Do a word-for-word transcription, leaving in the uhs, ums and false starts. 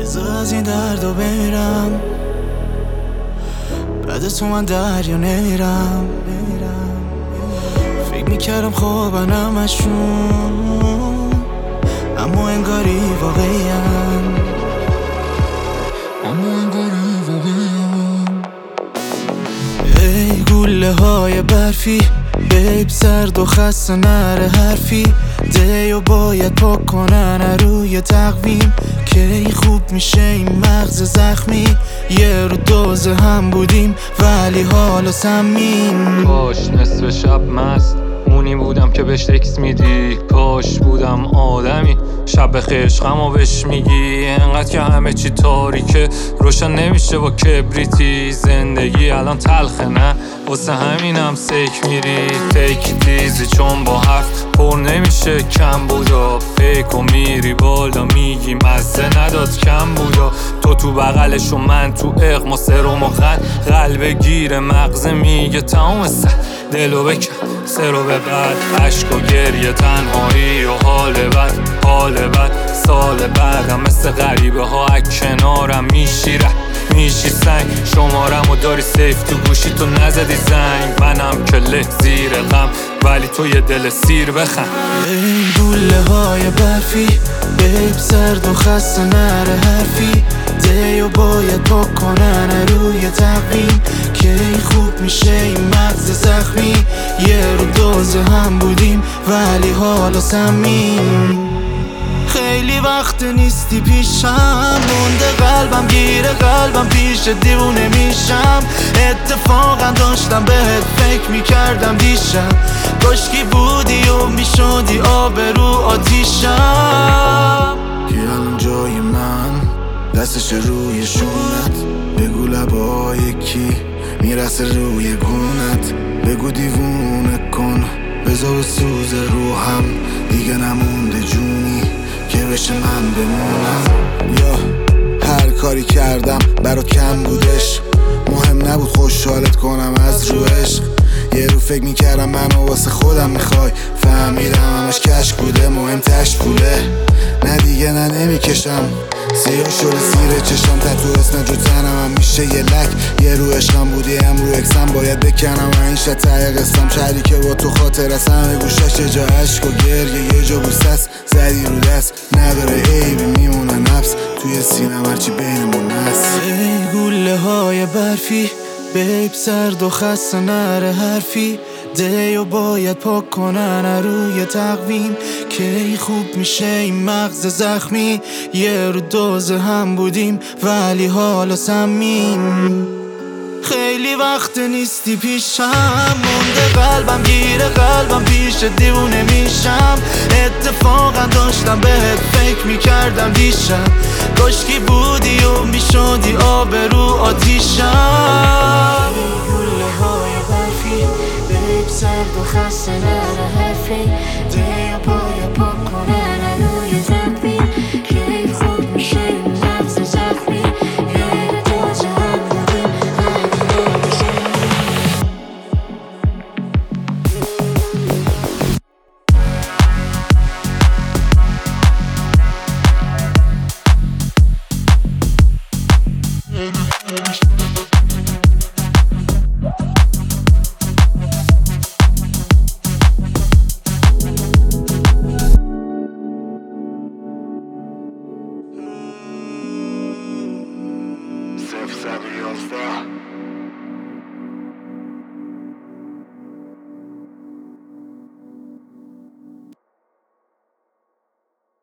بذار از این دردو برم، بعد تو من دریا نیرم. فکر میکردم خوابن همشون، اما انگاری واقعیم، اما انگاری واقعیم. ای گوله های برفی، بیب سرد و خسته نره حرفی. دیو باید پاک کنن روی تقویم، که خوب میشه این مغز زخمی. یه رو دوزه هم بودیم ولی حالا سمیم. کاش نصف شب مست مونی بودم که بهش تکس میدی، کاش بودم آدمی شب بخیر عشقمو بهش میگی. انقدر که همه چی تاریکه روشن نمیشه با کبریتی. زندگی الان تلخه نه واسه همینم سیک میری. تیک دیزی چون با هفت پر نمیشه کم بودا. پیک و میری بالا میگی مزه نداد کم بودا. تو تو بغلش و من تو اقما سرم و غن. قلب گیر مغزه میگه تمام سه دلو بکن سرو به بعد. عشق و گریه تنهایی و حال بد، حال بد. سال بعدم مثل غریبه ها از کنارم میشیره میشی سنگ. شمارم و داری سیف تو گوشی تو نزدی زنگ. منم که له زیر غم ولی تو یه دل سیر بخند. ای گوله های برفی، بیب سرد و خسته نره حرفی. دیو باید پاک کنن روی تقویم، که خوب میشه این مغز زخمی. یه رو دوزه هم بودیم ولی حالا سمیم. خیلی وقت نیستی پیشم، مونده قلبم گیره قلبم پیش دیوونه میشم. اتفاقا داشتم بهت فکر میکردم دیشب، کاشکی بودی و میشدی آبرو آتیشم. که الان جای من دستش روی شونت، بگو لبای کی میرسه روی گونت. بگو دیوونه کن بذار سوز روحم، دیگه نمونده جونی که بشه من بمونم. یا هر کاری کردم برات کم بودش، مهم نبود خوشحالت کنم از رو عشق. یه رو فکر میکردم منو واسه خودم میخوای، فهمیدم همش کشک بوده مهم تش پوله. نه دیگه نه نمیکشم سیاه شده زیر چشم، تتو اسم جو تنم هم میشه یه لک. یه رو عشقم بودی هم رو اکسم باید بکنم و این شد ته قسم. شهری که با تو خاطر است همه گوشش یه جا عشق و گریه، یه جا بوست است زدی رو دست. نداره عیبی میمونه نفس توی سینم هرچی بینمون هست. ای گوله های برفی، بیب سرد و خسته نره حرفی. دیو باید پاک کنن روی تقویم، که خوب میشه این مغز زخمی. یه رو دوزه هم بودیم ولی حالا سمیم. خیلی وقت نیستی پیشم، مونده قلبم گیره قلبم پیش دیوونه میشم. اتفاقا داشتم بهت فکر میکردم دیشب، کاشکی بودی و میشدی آبرو آتیشم. گوله های برفی، بیب سرد و خسته نره حرفی. دیو باید پاک کنن روی تقویم، که خوب میشه این مغز زخمی. یه دوزه هم بودیم صفر صد و یازده